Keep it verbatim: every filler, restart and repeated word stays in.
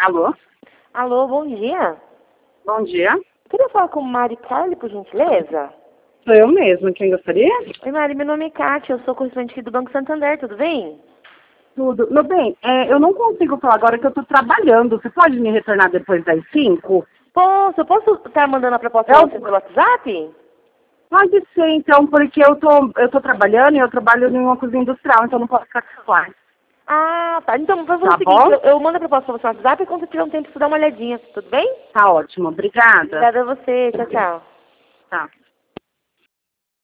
Alô? Alô, bom dia. Bom dia. Queria falar com Mari Carli, por gentileza? Sou eu mesma. Quem gostaria? Oi, Mari, meu nome é Kátia, eu sou correspondente aqui do Banco Santander, tudo bem? Tudo. Meu bem, é, eu não consigo falar agora que eu tô trabalhando. Você pode me retornar depois das cinco? Posso, eu posso estar mandando a proposta Eu- pra você pelo WhatsApp? Pode ser, então, porque eu tô, eu tô trabalhando e eu trabalho em uma cozinha industrial, então não posso ficar com celular. Ah, tá. Então, vamos fazer Tá o seguinte, bom? eu, eu mando a proposta pra você no WhatsApp e quando você tiver um tempo, você dá uma olhadinha, tudo bem? Tá ótimo. Obrigada. Obrigada a você, tchau, tchau. Tá.